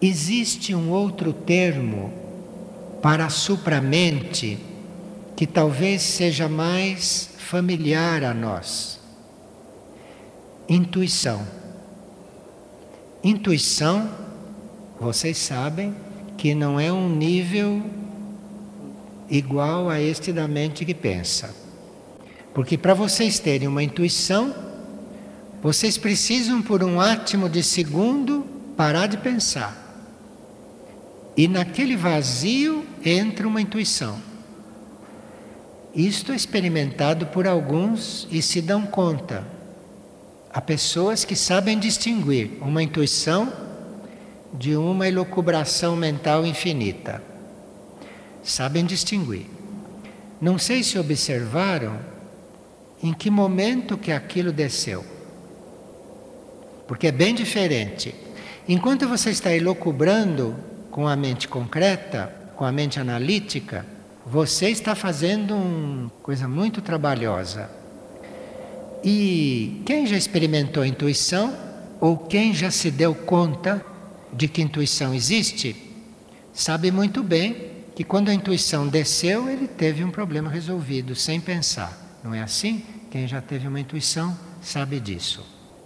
Existe um outro termo para a supramente que talvez seja mais familiar a nós. Intuição. Intuição, vocês sabem que não é um nível igual a este da mente que pensa. Porque para vocês terem uma intuição, vocês precisam por um átimo de segundo parar de pensar. E naquele vazio entra uma intuição. Isto é experimentado por alguns e se dão conta. Há pessoas que sabem distinguir uma intuição de uma elucubração mental infinita. Sabem distinguir. Não sei se observaram em que momento que aquilo desceu. Porque é bem diferente. Enquanto você está elucubrando com a mente concreta, com a mente analítica, você está fazendo uma coisa muito trabalhosa. E quem já experimentou a intuição, ou quem já se deu conta de que intuição existe, sabe muito bem que quando a intuição desceu, ele teve um problema resolvido, sem pensar. Não é assim? Quem já teve uma intuição sabe disso.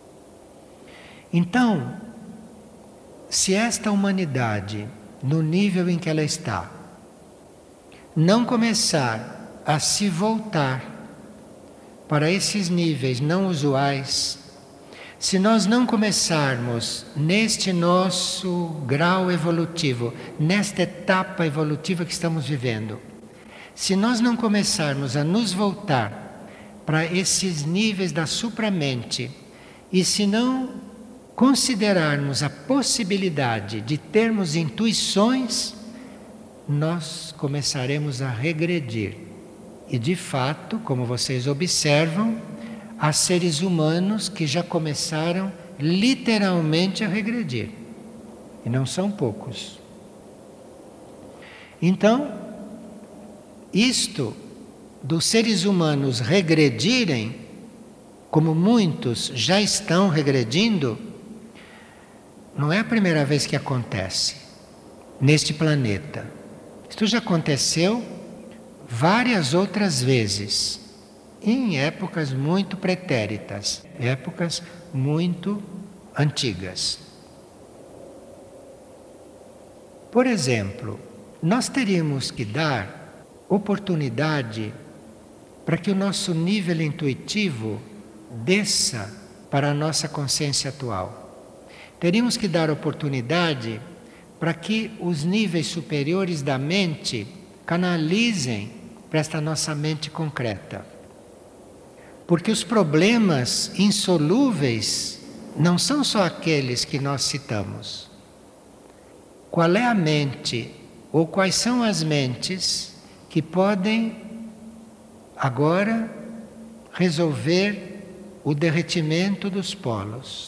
Então, se esta humanidade, no nível em que ela está, não começar a se voltar para esses níveis não usuais, se nós não começarmos neste nosso grau evolutivo, nesta etapa evolutiva que estamos vivendo, se nós não começarmos a nos voltar para esses níveis da supramente, e se não considerarmos a possibilidade de termos intuições, nós começaremos a regredir. E de fato, como vocês observam, há seres humanos que já começaram literalmente a regredir. E não são poucos. Então, isto dos seres humanos regredirem, como muitos já estão regredindo, não é a primeira vez que acontece neste planeta. Isto já aconteceu várias outras vezes, em épocas muito pretéritas, épocas muito antigas. Por exemplo, nós teríamos que dar oportunidade para que o nosso nível intuitivo desça para a nossa consciência atual. Teríamos que dar oportunidade para que os níveis superiores da mente canalizem para esta nossa mente concreta. Porque os problemas insolúveis não são só aqueles que nós citamos. Qual é a mente, ou quais são as mentes que podem agora resolver o derretimento dos polos?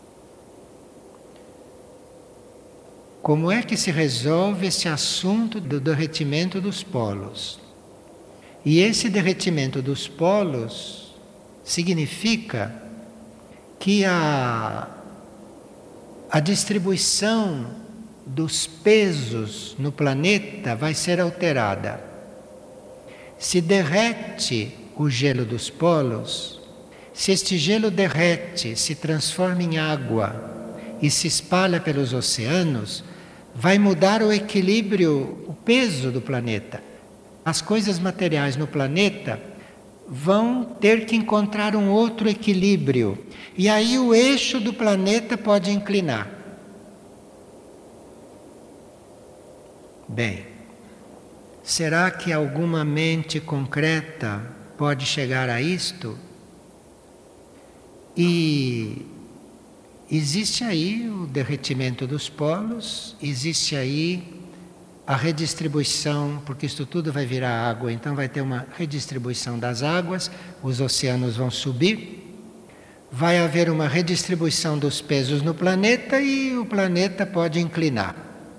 Como é que se resolve esse assunto do derretimento dos polos? E esse derretimento dos polos significa que a distribuição dos pesos no planeta vai ser alterada. Se derrete o gelo dos polos, se este gelo derrete, se transforma em água e se espalha pelos oceanos, vai mudar o equilíbrio, o peso do planeta. As coisas materiais no planeta vão ter que encontrar um outro equilíbrio. E aí o eixo do planeta pode inclinar. Bem, será que alguma mente concreta pode chegar a isto? E existe aí o derretimento dos polos, existe aí a redistribuição, porque isto tudo vai virar água, então vai ter uma redistribuição das águas, os oceanos vão subir, vai haver uma redistribuição dos pesos no planeta e o planeta pode inclinar.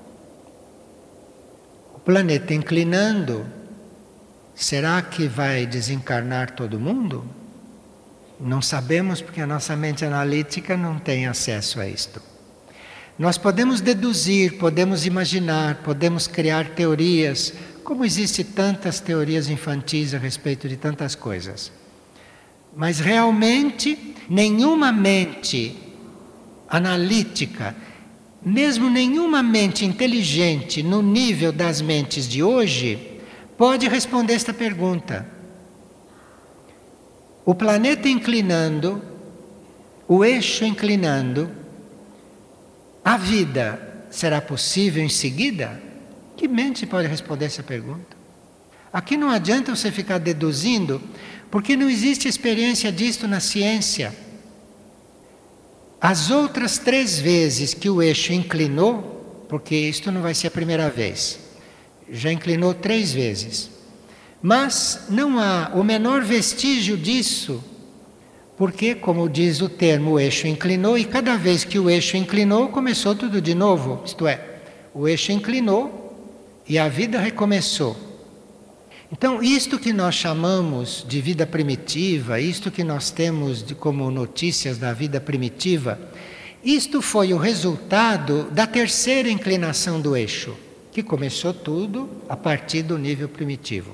O planeta inclinando, será que vai desencarnar todo mundo? Não sabemos, porque a nossa mente analítica não tem acesso a isto. Nós podemos deduzir, podemos imaginar, podemos criar teorias, como existem tantas teorias infantis a respeito de tantas coisas. Mas realmente nenhuma mente analítica, mesmo nenhuma mente inteligente no nível das mentes de hoje, pode responder esta pergunta. O planeta inclinando, o eixo inclinando, a vida será possível em seguida? Que mente pode responder essa pergunta? Aqui não adianta você ficar deduzindo, porque não existe experiência disto na ciência. As outras 3 vezes que o eixo inclinou, porque isto não vai ser a primeira vez, já inclinou 3 vezes. Mas não há o menor vestígio disso, porque, como diz o termo, o eixo inclinou, e cada vez que o eixo inclinou, começou tudo de novo. Isto é, o eixo inclinou e a vida recomeçou. Então, isto que nós chamamos de vida primitiva, isto que nós temos como notícias da vida primitiva, isto foi o resultado da 3ª inclinação do eixo, que começou tudo a partir do nível primitivo.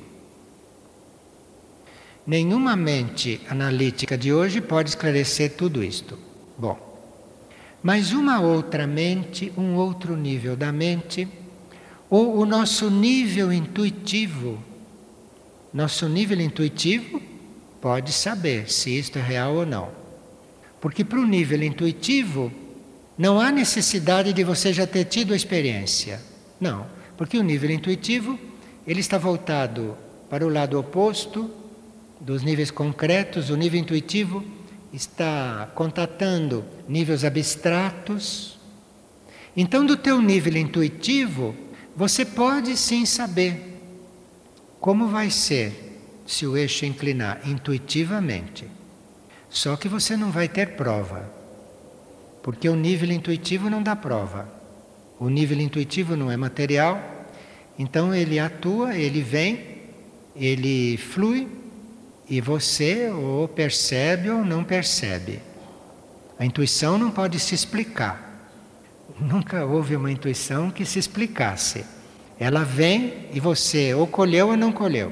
Nenhuma mente analítica de hoje pode esclarecer tudo isto. Bom, mas uma outra mente, um outro nível da mente, ou o nosso nível intuitivo. Nosso nível intuitivo pode saber se isto é real ou não. Porque para o nível intuitivo não há necessidade de você já ter tido a experiência. Não, porque o nível intuitivo ele está voltado para o lado oposto dos níveis concretos. O nível intuitivo está contatando níveis abstratos. Então, do teu nível intuitivo, você pode sim saber como vai ser se o eixo inclinar intuitivamente. Só que você não vai ter prova, porque o nível intuitivo não dá prova. O nível intuitivo não é material, então ele atua, ele vem, ele flui, e você ou percebe ou não percebe. A intuição não pode se explicar. Nunca houve uma intuição que se explicasse. Ela vem e você ou colheu ou não colheu.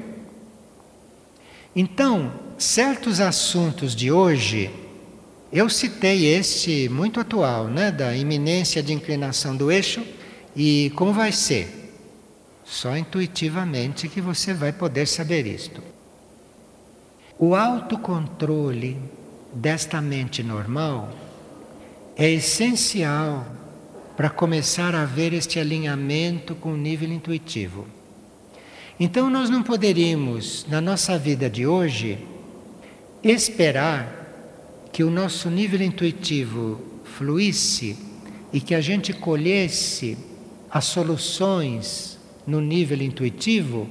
Então, certos assuntos de hoje, eu citei este muito atual, né, da iminência de inclinação do eixo, e como vai ser? Só intuitivamente que você vai poder saber isto. O autocontrole desta mente normal é essencial para começar a ver este alinhamento com o nível intuitivo. Então nós não poderíamos, na nossa vida de hoje, esperar que o nosso nível intuitivo fluísse e que a gente colhesse as soluções no nível intuitivo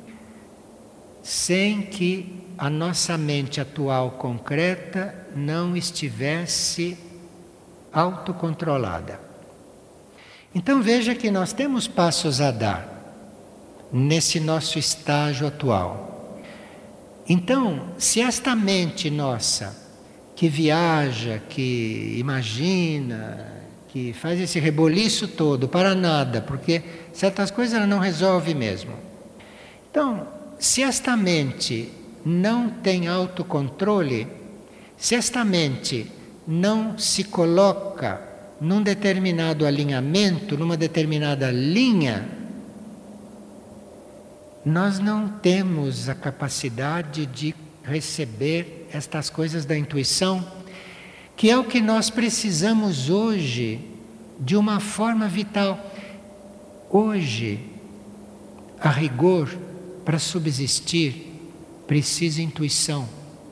sem que a nossa mente atual concreta não estivesse autocontrolada. Então veja que nós temos passos a dar nesse nosso estágio atual. Então, se esta mente nossa, que viaja, que imagina, que faz esse reboliço todo para nada, porque certas coisas ela não resolve mesmo. Então, se esta mente não tem autocontrole, se esta mente não se coloca num determinado alinhamento, numa determinada linha, nós não temos a capacidade de receber estas coisas da intuição, que é o que nós precisamos hoje de uma forma vital. Hoje, a rigor, para subsistir, precisa intuição.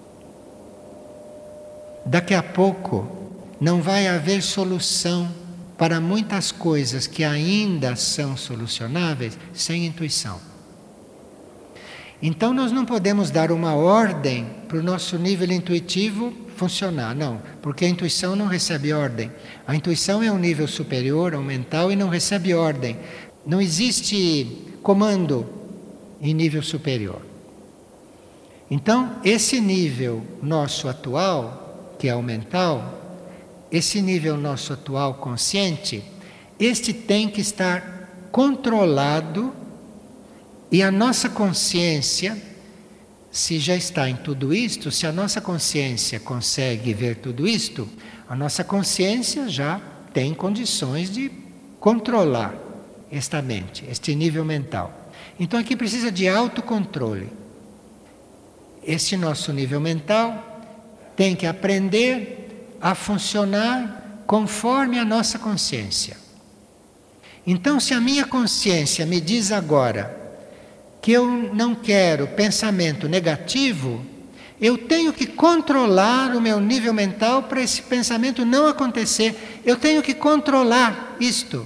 Daqui a pouco não vai haver solução para muitas coisas que ainda são solucionáveis sem intuição. Então nós não podemos dar uma ordem para o nosso nível intuitivo funcionar, não, porque a intuição não recebe ordem. A intuição é um nível superior ao mental e não recebe ordem. Não existe comando em nível superior. Então, esse nível nosso atual, que é o mental, esse nível nosso atual consciente, este tem que estar controlado e a nossa consciência, se já está em tudo isto, se a nossa consciência consegue ver tudo isto, a nossa consciência já tem condições de controlar esta mente, este nível mental. Então aqui precisa de autocontrole. Este nosso nível mental tem que aprender a funcionar conforme a nossa consciência. Então, se a minha consciência me diz agora que eu não quero pensamento negativo, eu tenho que controlar o meu nível mental para esse pensamento não acontecer. Eu tenho que controlar isto.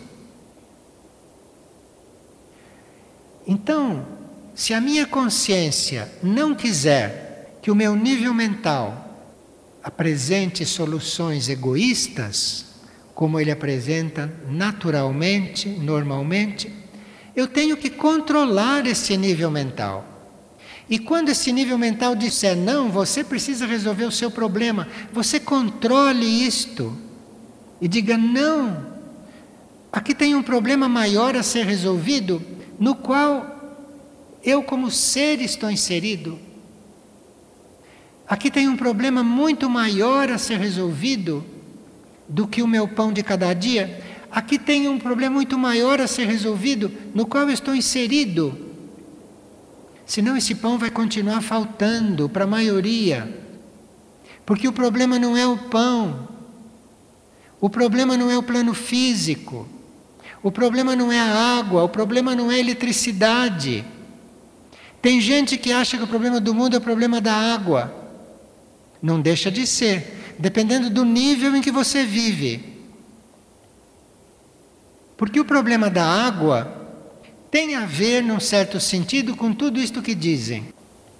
Então, se a minha consciência não quiser que o meu nível mental apresente soluções egoístas, como ele apresenta naturalmente, normalmente, eu tenho que controlar esse nível mental. E quando esse nível mental disser, não, você precisa resolver o seu problema, você controle isto e diga, não, aqui tem um problema maior a ser resolvido, no qual eu como ser estou inserido. Aqui tem um problema muito maior a ser resolvido do que o meu pão de cada dia. Aqui tem um problema muito maior a ser resolvido, no qual eu estou inserido. Senão esse pão vai continuar faltando para a maioria. Porque o problema não é o pão. O problema não é o plano físico. O problema não é a água. O problema não é a eletricidade. Tem gente que acha que o problema do mundo é o problema da água. Não deixa de ser, dependendo do nível em que você vive. Porque o problema da água tem a ver, num certo sentido, com tudo isto que dizem.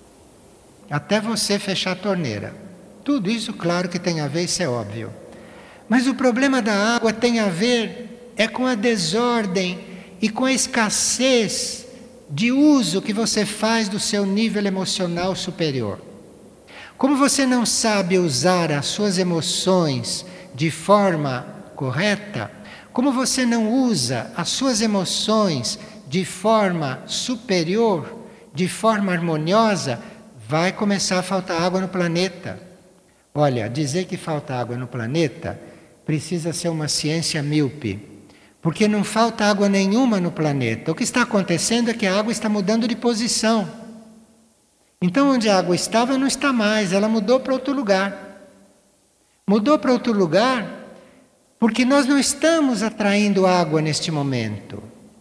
Até você fechar a torneira. Tudo isso, claro que tem a ver, isso é óbvio. Mas o problema da água tem a ver com a desordem e com a escassez de uso que você faz do seu nível emocional superior. Como você não sabe usar as suas emoções de forma correta, como você não usa as suas emoções de forma superior, de forma harmoniosa, vai começar a faltar água no planeta. Olha, dizer que falta água no planeta precisa ser uma ciência míope, porque não falta água nenhuma no planeta. O que está acontecendo é que a água está mudando de posição. Então, onde a água estava, não está mais, ela mudou para outro lugar. Mudou para outro lugar porque nós não estamos atraindo água neste momento.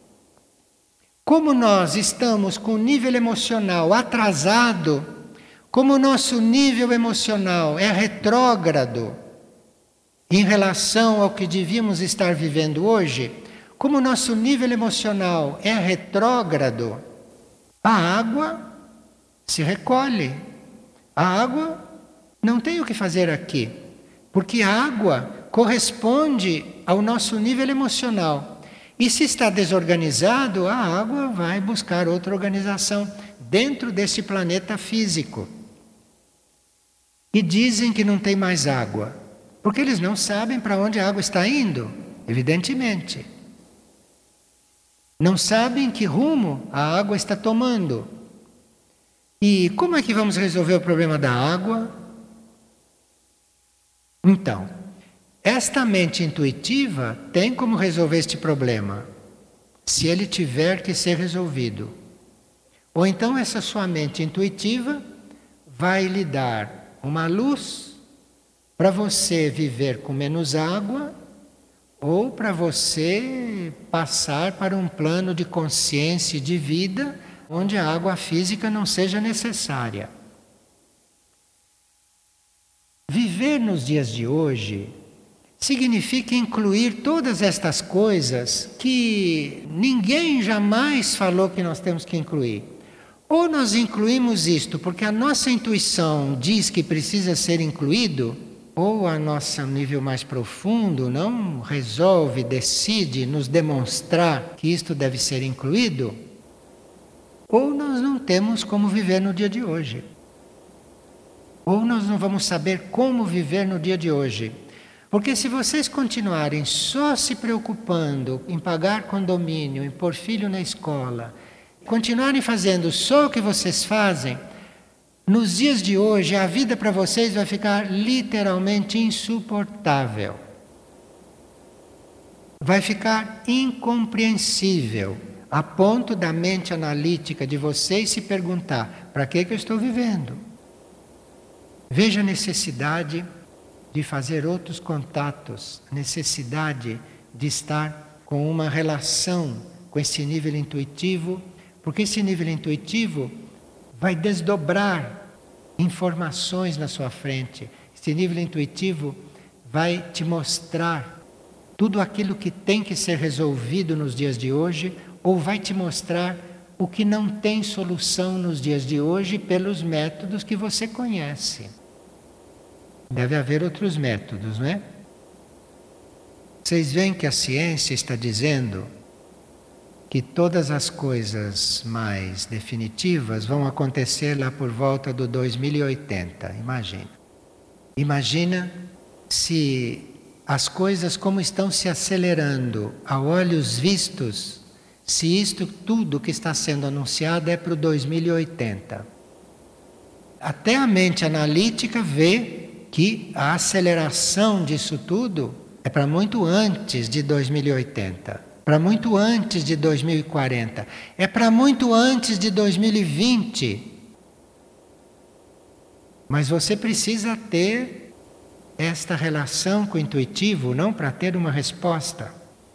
Como nós estamos com o nível emocional atrasado, como o nosso nível emocional é retrógrado em relação ao que devíamos estar vivendo hoje, como o nosso nível emocional é retrógrado, a água se recolhe. A água não tem o que fazer aqui, porque a água corresponde ao nosso nível emocional. E se está desorganizado, a água vai buscar outra organização dentro desse planeta físico. E dizem que não tem mais água, porque eles não sabem para onde a água está indo, evidentemente. Não sabem que rumo a água está tomando. E como é que vamos resolver o problema da água? Então, esta mente intuitiva tem como resolver este problema, se ele tiver que ser resolvido. Ou então essa sua mente intuitiva vai lhe dar uma luz para você viver com menos água, ou para você passar para um plano de consciência e de vida onde a água física não seja necessária. Viver nos dias de hoje significa incluir todas estas coisas que ninguém jamais falou que nós temos que incluir. Ou nós incluímos isto porque a nossa intuição diz que precisa ser incluído, ou a nosso nível mais profundo não resolve, decide nos demonstrar que isto deve ser incluído, ou nós não temos como viver no dia de hoje. Ou nós não vamos saber como viver no dia de hoje. Porque se vocês continuarem só se preocupando em pagar condomínio, em pôr filho na escola, continuarem fazendo só o que vocês fazem, nos dias de hoje a vida para vocês vai ficar literalmente insuportável. Vai ficar incompreensível, a ponto da mente analítica de vocês se perguntar: para que eu estou vivendo? Veja a necessidade de fazer outros contatos, a necessidade de estar com uma relação com esse nível intuitivo, porque esse nível intuitivo vai desdobrar informações na sua frente. Esse nível intuitivo vai te mostrar tudo aquilo que tem que ser resolvido nos dias de hoje, ou vai te mostrar o que não tem solução nos dias de hoje pelos métodos que você conhece. Deve haver outros métodos, não é? Vocês veem que a ciência está dizendo que todas as coisas mais definitivas vão acontecer lá por volta do 2080, imagina. Imagina se as coisas como estão se acelerando a olhos vistos, se isto tudo que está sendo anunciado é para o 2080. Até a mente analítica vê que a aceleração disso tudo é para muito antes de 2080, para muito antes de 2040, é para muito antes de 2020. Mas você precisa ter esta relação com o intuitivo, não para ter uma resposta.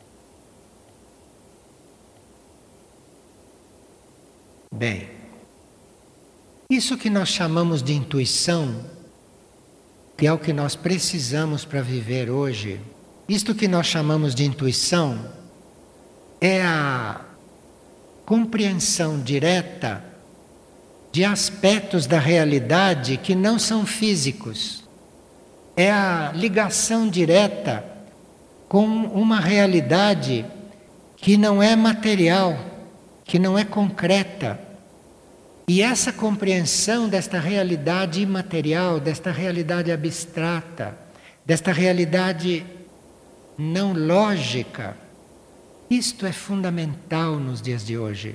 Bem, isso que nós chamamos de intuição, que é o que nós precisamos para viver hoje, isto que nós chamamos de intuição é a compreensão direta de aspectos da realidade que não são físicos. É a ligação direta com uma realidade que não é material, que não é concreta. E essa compreensão desta realidade imaterial, desta realidade abstrata, desta realidade não lógica, isto é fundamental nos dias de hoje.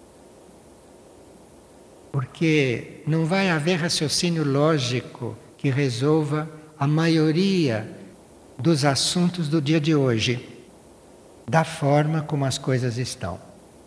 Porque não vai haver raciocínio lógico que resolva a maioria dos assuntos do dia de hoje, da forma como as coisas estão.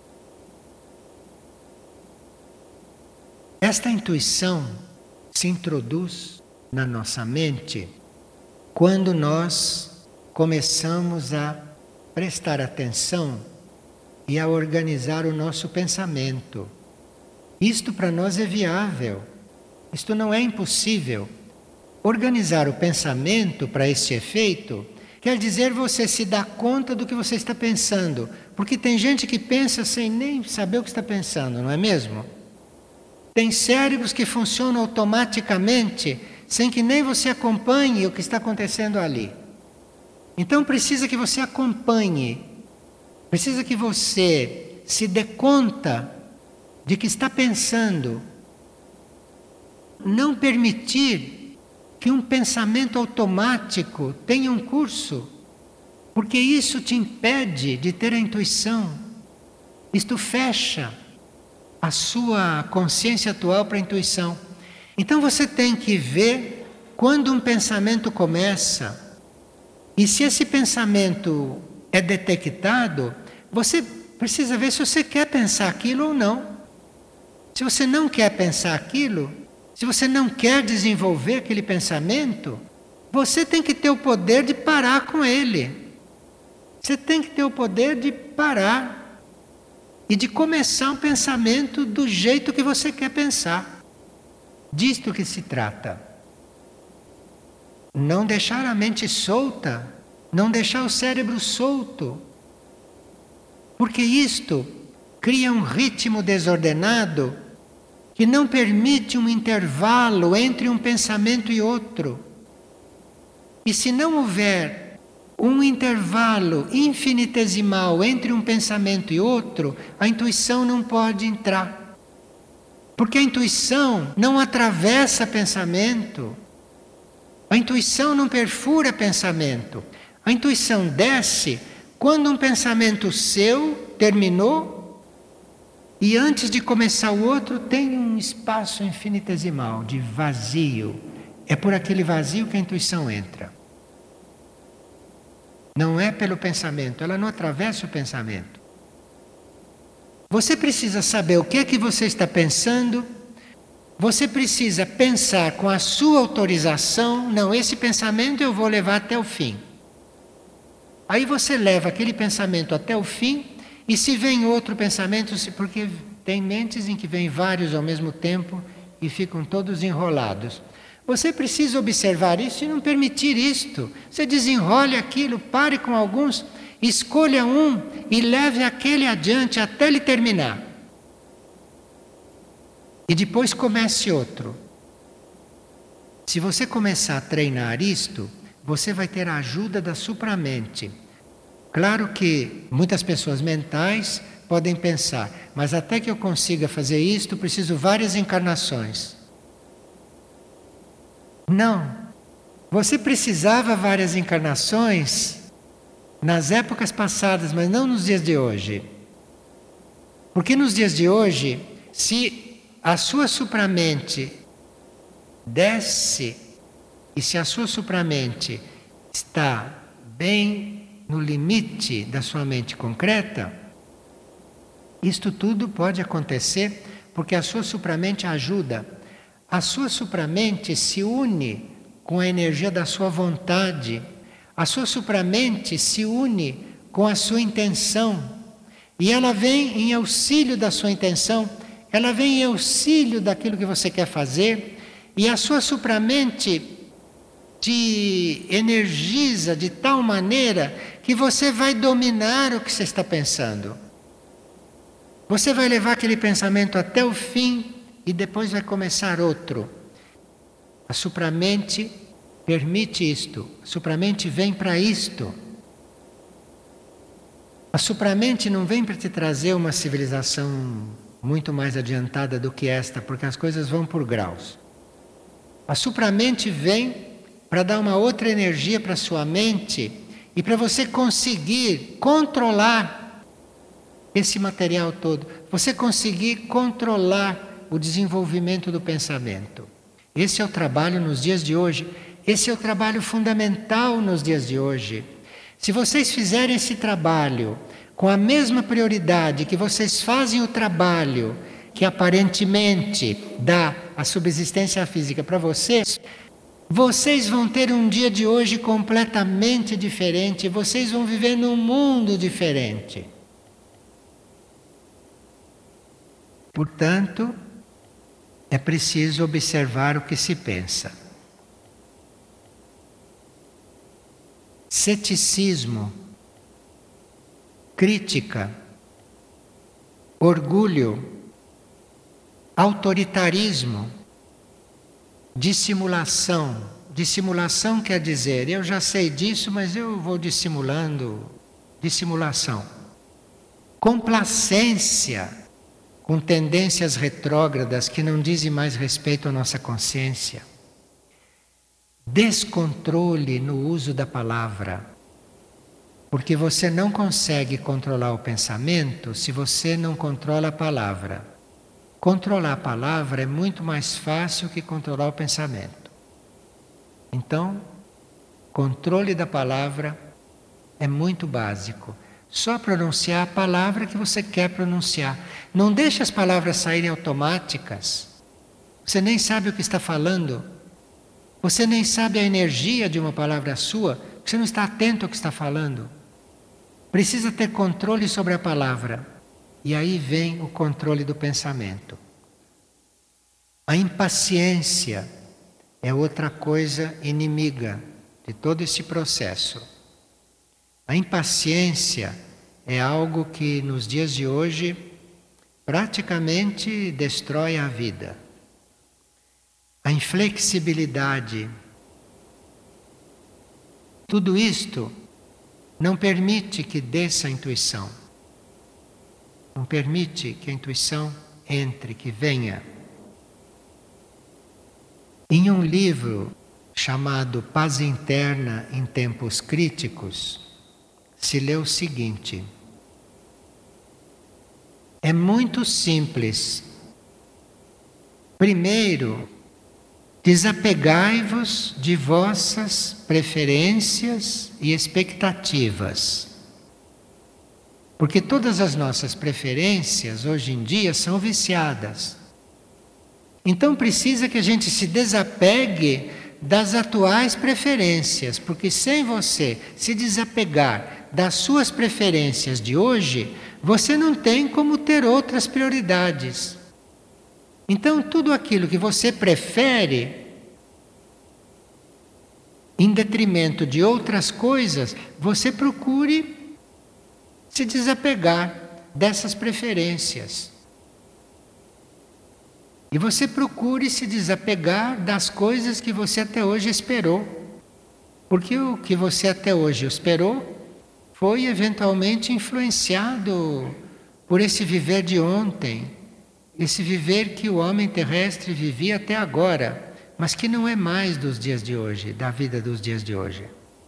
Esta intuição se introduz na nossa mente quando nós começamos a prestar atenção e a organizar o nosso pensamento. Isto para nós é viável, isto não é impossível. Organizar o pensamento para este efeito quer dizer você se dar conta do que você está pensando, porque tem gente que pensa sem nem saber o que está pensando, não é mesmo? Tem cérebros que funcionam automaticamente, sem que nem você acompanhe o que está acontecendo ali. Então precisa que você acompanhe, precisa que você se dê conta de que está pensando. Não permitir que um pensamento automático tenha um curso, porque isso te impede de ter a intuição. Isto fecha a sua consciência atual para a intuição. Então você tem que ver quando um pensamento começa, e se esse pensamento é detectado, você precisa ver se você quer pensar aquilo ou não. Se você não quer pensar aquilo, se você não quer desenvolver aquele pensamento, você tem que ter o poder de parar com ele. Você tem que ter o poder de parar e de começar um pensamento do jeito que você quer pensar. Disto que se trata. Não deixar a mente solta, não deixar o cérebro solto. Porque isto cria um ritmo desordenado que não permite um intervalo entre um pensamento e outro. E se não houver um intervalo infinitesimal entre um pensamento e outro, a intuição não pode entrar. Porque a intuição não atravessa pensamento. A intuição não perfura pensamento. A intuição desce quando um pensamento seu terminou e antes de começar o outro tem um espaço infinitesimal de vazio. É por aquele vazio que a intuição entra. Não é pelo pensamento, ela não atravessa o pensamento. Você precisa saber o que é que você está pensando. Você precisa pensar com a sua autorização. Não, esse pensamento eu vou levar até o fim. Aí você leva aquele pensamento até o fim. E se vem outro pensamento, porque tem mentes em que vem vários ao mesmo tempo e ficam todos enrolados. Você precisa observar isso e não permitir isto. Você desenrole aquilo, pare com alguns, escolha um e leve aquele adiante até ele terminar. E depois comece outro. Se você começar a treinar isto, você vai ter a ajuda da supramente. Claro que muitas pessoas mentais podem pensar, mas até que eu consiga fazer isto, preciso várias encarnações. Não. Você precisava várias encarnações nas épocas passadas, mas não nos dias de hoje. Porque nos dias de hoje, se a sua supramente desce e se a sua supramente está bem no limite da sua mente concreta, isto tudo pode acontecer porque a sua supramente ajuda. A sua supramente se une com a energia da sua vontade. A sua supramente se une com a sua intenção. E ela vem em auxílio da sua intenção. Ela vem em auxílio daquilo que você quer fazer. E a sua supramente te energiza de tal maneira que você vai dominar o que você está pensando. Você vai levar aquele pensamento até o fim. E depois vai começar outro. A supramente permite isto. A supramente vem para isto. A supramente não vem para te trazer uma civilização muito mais adiantada do que esta, porque as coisas vão por graus. A supramente vem para dar uma outra energia para a sua mente e para você conseguir controlar esse material todo. Você conseguir controlar o desenvolvimento do pensamento. Esse é o trabalho nos dias de hoje. Esse é o trabalho fundamental nos dias de hoje. Se vocês fizerem esse trabalho com a mesma prioridade que vocês fazem o trabalho que aparentemente dá a subsistência física para vocês, vocês vão ter um dia de hoje completamente diferente. Vocês vão viver num mundo diferente. Portanto, é preciso observar o que se pensa. Ceticismo, crítica, orgulho, autoritarismo, dissimulação. Dissimulação quer dizer, eu já sei disso, mas eu vou dissimulando. Dissimulação. Complacência, com tendências retrógradas que não dizem mais respeito à nossa consciência. Descontrole no uso da palavra. Porque você não consegue controlar o pensamento se você não controla a palavra. Controlar a palavra é muito mais fácil que controlar o pensamento. Então, controle da palavra é muito básico. Só pronunciar a palavra que você quer pronunciar. Não deixe as palavras saírem automáticas. Você nem sabe o que está falando. Você nem sabe a energia de uma palavra sua, porque você não está atento ao que está falando. Precisa ter controle sobre a palavra. E aí vem o controle do pensamento. A impaciência é outra coisa inimiga de todo esse processo. A impaciência é algo que nos dias de hoje praticamente destrói a vida. A inflexibilidade. Tudo isto não permite que desça a intuição. Não permite que a intuição entre, que venha. Em um livro chamado Paz Interna em Tempos Críticos, se lê o seguinte: é muito simples. Primeiro, desapegai-vos de vossas preferências e expectativas. Porque todas as nossas preferências hoje em dia são viciadas. Então precisa que a gente se desapegue das atuais preferências, porque sem você se desapegar das suas preferências de hoje, você não tem como ter outras prioridades. Então tudo aquilo que você prefere, em detrimento de outras coisas, você procure se desapegar dessas preferências. E você procure se desapegar das coisas que você até hoje esperou. Porque o que você até hoje esperou foi eventualmente influenciado por esse viver de ontem, esse viver que o homem terrestre vivia até agora, mas que não é mais dos dias de hoje, da vida dos dias de hoje.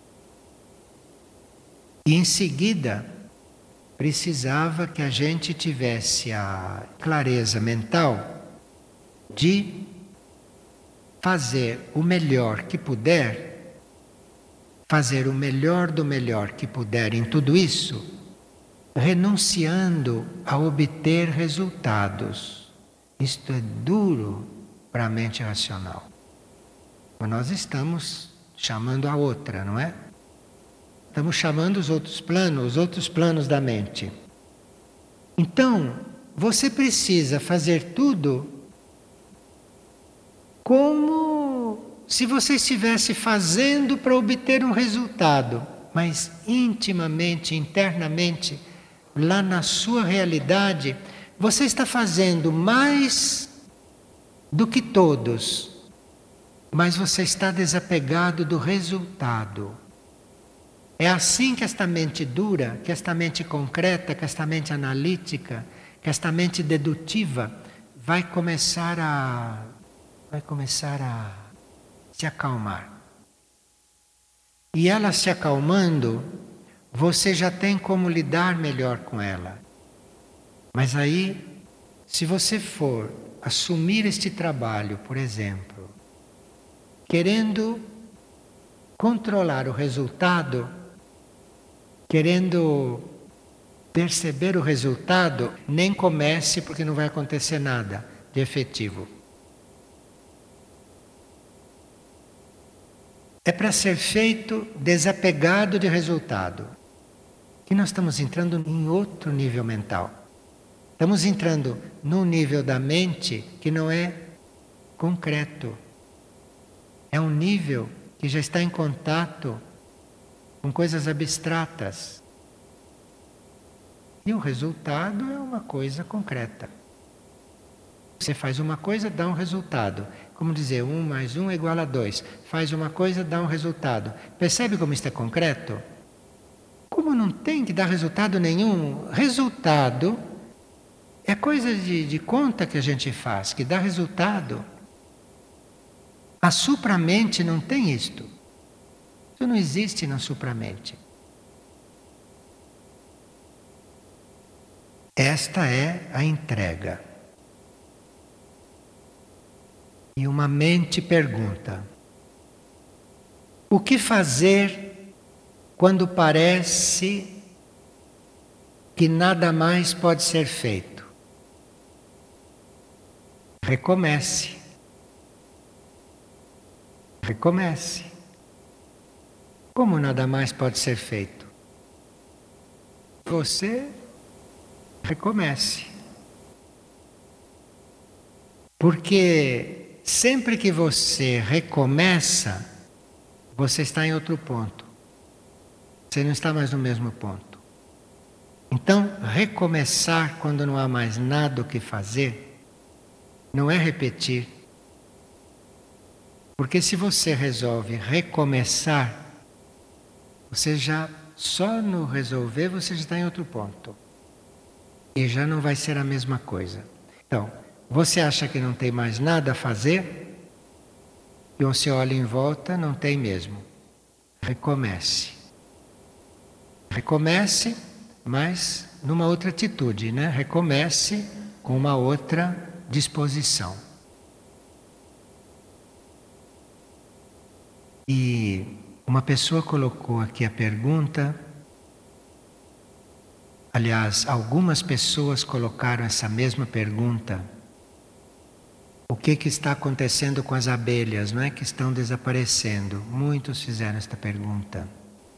E em seguida, precisava que a gente tivesse a clareza mental de fazer o melhor que puder, fazer o melhor do melhor que puder em tudo isso, renunciando a obter resultados. Isto é duro para a mente racional. Mas nós estamos chamando a outra, não é? Estamos chamando os outros planos da mente. Então, você precisa fazer tudo como se você estivesse fazendo para obter um resultado, mas intimamente, internamente, lá na sua realidade, você está fazendo mais do que todos, mas você está desapegado do resultado. É assim que esta mente dura, que esta mente concreta, que esta mente analítica, que esta mente dedutiva vai começar a se acalmar. E ela se acalmando, você já tem como lidar melhor com ela. Mas aí, se você for assumir este trabalho, por exemplo, querendo controlar o resultado, querendo perceber o resultado, nem comece, porque não vai acontecer nada de efetivo. É para ser feito desapegado de resultado. E nós estamos entrando em outro nível mental. Estamos entrando num nível da mente que não é concreto. É um nível que já está em contato com coisas abstratas. E o resultado é uma coisa concreta. Você faz uma coisa, dá um resultado. Como dizer, 1 mais 1 é igual a 2. Faz uma coisa, dá um resultado. Percebe como isto é concreto? Como não tem que dar resultado nenhum? Resultado é coisa de conta que a gente faz, que dá resultado. A supramente não tem isto. Isso não existe na supramente. Esta é a entrega. E uma mente pergunta: o que fazer quando parece que nada mais pode ser feito? Recomece. Recomece. Como nada mais pode ser feito? Você recomece. Porque sempre que você recomeça, você está em outro ponto. Você não está mais no mesmo ponto. Então, recomeçar quando não há mais nada o que fazer, não é repetir. Porque se você resolve recomeçar, você já, só no resolver, você já está em outro ponto. E já não vai ser a mesma coisa. Então, você acha que não tem mais nada a fazer? E você olha em volta, não tem mesmo. Recomece. Recomece, mas numa outra atitude, né? Recomece com uma outra disposição. E uma pessoa colocou aqui a pergunta, aliás, algumas pessoas colocaram essa mesma pergunta. O que está acontecendo com as abelhas, não é? Que estão desaparecendo. Muitos fizeram esta pergunta.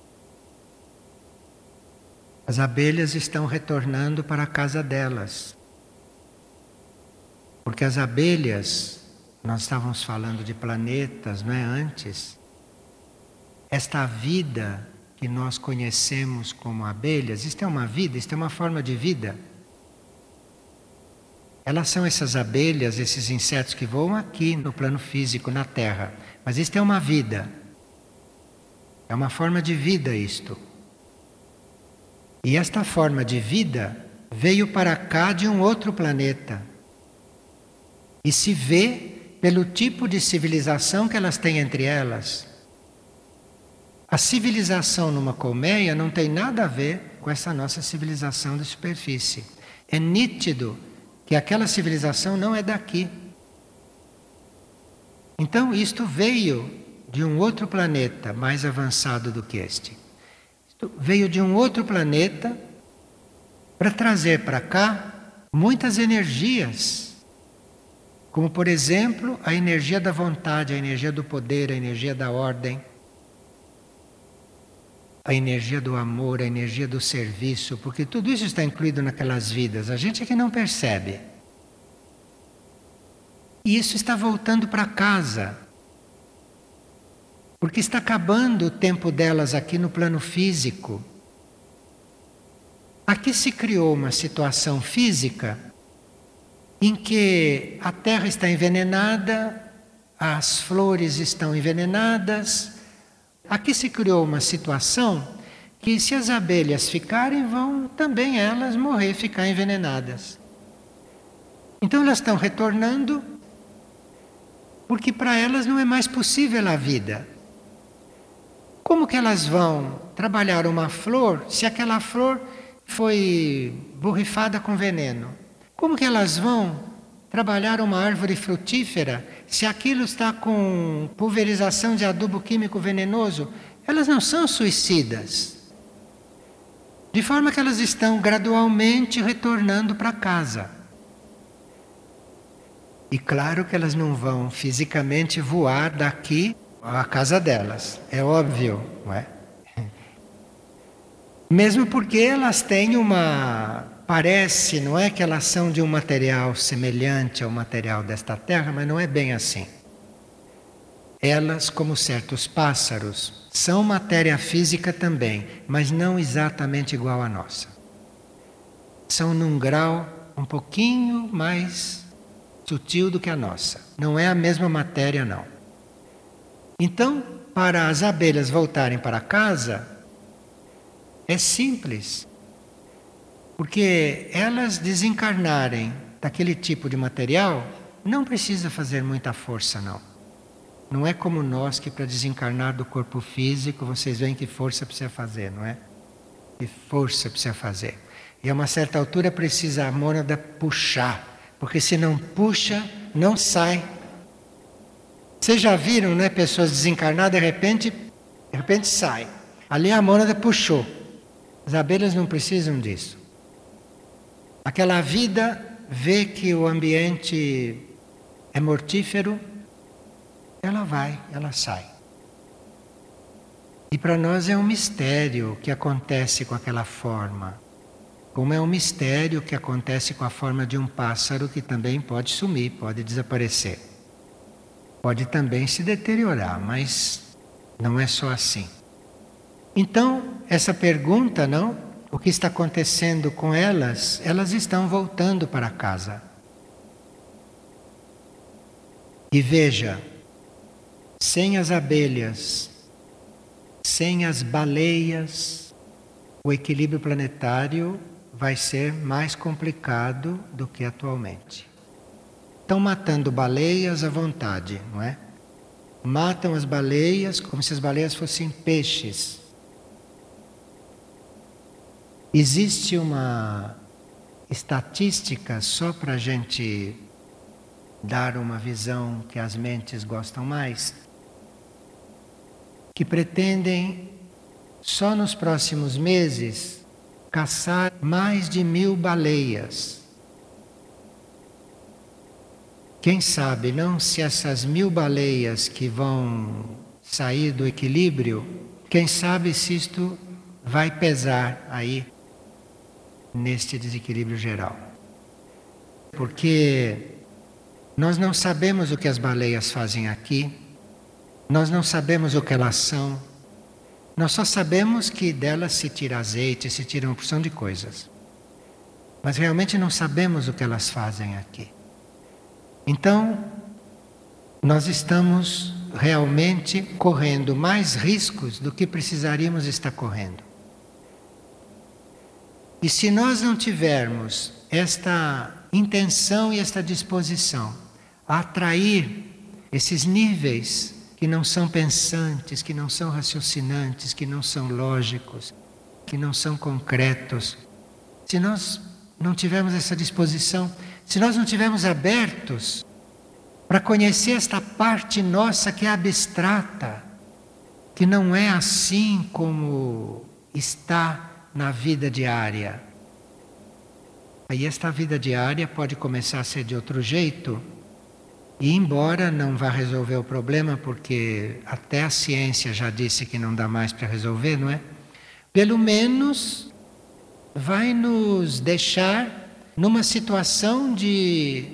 As abelhas estão retornando para a casa delas. Porque as abelhas, nós estávamos falando de planetas, não é? Antes. Esta vida que nós conhecemos como abelhas, isto é uma vida, isto é uma forma de vida. Elas são essas abelhas, esses insetos que voam aqui no plano físico, na Terra. Mas isto é uma vida. É uma forma de vida isto. E esta forma de vida veio para cá de um outro planeta. E se vê pelo tipo de civilização que elas têm entre elas. A civilização numa colmeia não tem nada a ver com essa nossa civilização de superfície. É nítido que aquela civilização não é daqui. Então isto veio de um outro planeta mais avançado do que este. Isto veio de um outro planeta para trazer para cá muitas energias. Como por exemplo a energia da vontade, a energia do poder, a energia da ordem. A energia do amor, a energia do serviço, porque tudo isso está incluído naquelas vidas. A gente é que não percebe. E isso está voltando para casa. Porque está acabando o tempo delas aqui no plano físico. Aqui se criou uma situação física em que a terra está envenenada, as flores estão envenenadas. Aqui se criou uma situação que se as abelhas ficarem, vão também elas morrer, ficar envenenadas. Então elas estão retornando, porque para elas não é mais possível a vida. Como que elas vão trabalhar uma flor se aquela flor foi borrifada com veneno? Como que elas vão trabalhar uma árvore frutífera se aquilo está com pulverização de adubo químico venenoso? Elas não são suicidas. De forma que elas estão gradualmente retornando para casa. E claro que elas não vão fisicamente voar daqui à casa delas. É óbvio, não é? Mesmo porque elas têm parece, não é que elas são de um material semelhante ao material desta terra, mas não é bem assim. Elas, como certos pássaros, são matéria física também, mas não exatamente igual à nossa. São num grau um pouquinho mais sutil do que a nossa. Não é a mesma matéria, não. Então, para as abelhas voltarem para casa, é simples. Porque elas desencarnarem daquele tipo de material, não precisa fazer muita força, não. Não é como nós que para desencarnar do corpo físico, vocês veem que força precisa fazer, não é? Que força precisa fazer. E a uma certa altura precisa a mônada puxar, porque se não puxa, não sai. Vocês já viram, né? Pessoas desencarnadas, de repente sai. Ali a mônada puxou. As abelhas não precisam disso. Aquela vida vê que o ambiente é mortífero, ela vai, ela sai. E para nós é um mistério o que acontece com aquela forma. Como é um mistério o que acontece com a forma de um pássaro que também pode sumir, pode desaparecer. Pode também se deteriorar, mas não é só assim. Então, essa pergunta, não? O que está acontecendo com elas? Elas estão voltando para casa. E veja, sem as abelhas, sem as baleias, o equilíbrio planetário vai ser mais complicado do que atualmente. Estão matando baleias à vontade, não é? matam as baleias como se as baleias fossem peixes. Existe uma estatística, só para a gente dar uma visão que as mentes gostam mais, que pretendem, só nos próximos meses, caçar mais de 1000 baleias. Quem sabe não se essas 1000 baleias que vão sair do equilíbrio, quem sabe se isto vai pesar aí neste desequilíbrio geral. Porque nós não sabemos o que as baleias fazem aqui, nós não sabemos o que elas são, nós só sabemos que delas se tira azeite, se tira uma porção de coisas. Mas realmente não sabemos o que elas fazem aqui. Então, nós estamos realmente correndo mais riscos do que precisaríamos estar correndo. E se nós não tivermos esta intenção e esta disposição a atrair esses níveis que não são pensantes, que não são raciocinantes, que não são lógicos, que não são concretos, se nós não tivermos essa disposição, se nós não estivermos abertos para conhecer esta parte nossa que é abstrata, que não é assim como está na vida diária. Aí esta vida diária pode começar a ser de outro jeito, e embora não vá resolver o problema, porque até a ciência já disse que não dá mais para resolver, não é? Pelo menos vai nos deixar numa situação de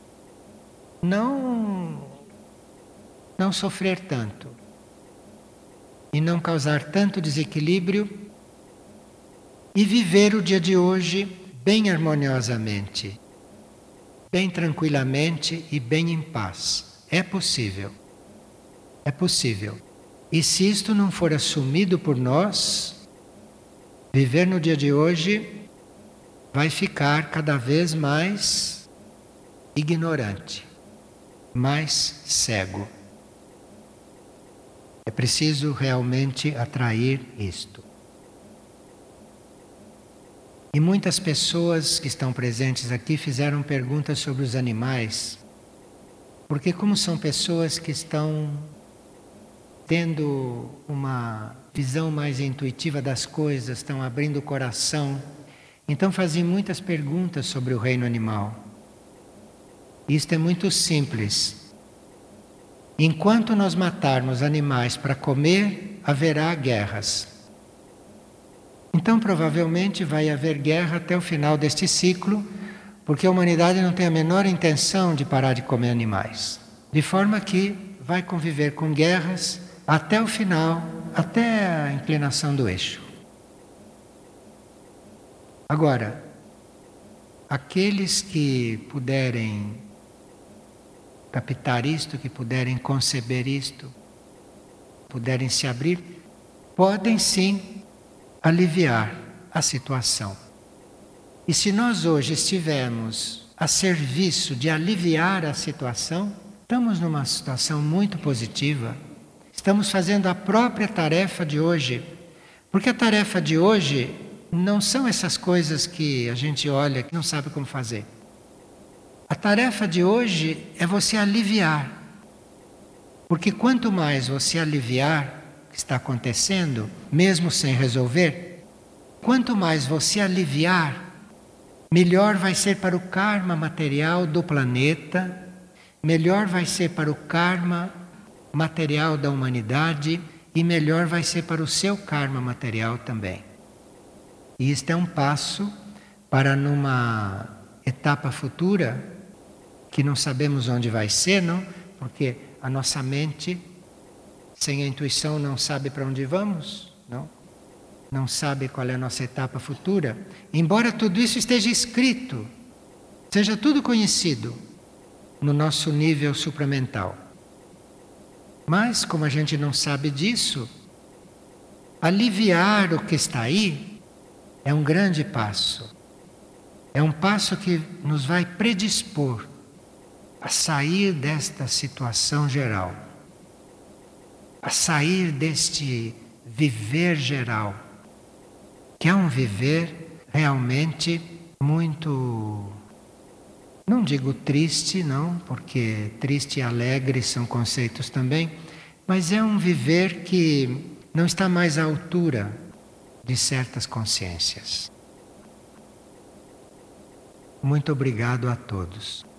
não sofrer tanto e não causar tanto desequilíbrio e viver o dia de hoje bem harmoniosamente, bem tranquilamente e bem em paz. É possível. É possível. E se isto não for assumido por nós, viver no dia de hoje vai ficar cada vez mais ignorante, mais cego. É preciso realmente atrair isto. E muitas pessoas que estão presentes aqui fizeram perguntas sobre os animais, porque como são pessoas que estão tendo uma visão mais intuitiva das coisas, estão abrindo o coração, então faziam muitas perguntas sobre o reino animal. Isto é muito simples. Enquanto nós matarmos animais para comer, haverá guerras. Então provavelmente vai haver guerra até o final deste ciclo, porque a humanidade não tem a menor intenção de parar de comer animais. De forma que vai conviver com guerras até o final, até a inclinação do eixo. Agora, aqueles que puderem captar isto, que puderem conceber isto, puderem se abrir, podem sim aliviar a situação. E se nós hoje estivermos a serviço de aliviar a situação, estamos numa situação muito positiva. Estamos fazendo a própria tarefa de hoje. Porque a tarefa de hoje não são essas coisas que a gente olha que não sabe como fazer. A tarefa de hoje é você aliviar. Porque quanto mais você aliviar o que está acontecendo, mesmo sem resolver, quanto mais você aliviar, melhor vai ser para o karma material do planeta, melhor vai ser para o karma material da humanidade e melhor vai ser para o seu karma material também. E isto é um passo para numa etapa futura, que não sabemos onde vai ser, não? Porque a nossa mente, sem a intuição, não sabe para onde vamos, não? Não sabe qual é a nossa etapa futura. Embora tudo isso esteja escrito, seja tudo conhecido no nosso nível supramental. Mas, como a gente não sabe disso, aliviar o que está aí é um grande passo. É um passo que nos vai predispor a sair desta situação geral. a sair deste viver geral, que é um viver realmente muito, não digo triste, não, porque triste e alegre são conceitos também, mas é um viver que não está mais à altura de certas consciências. Muito obrigado a todos.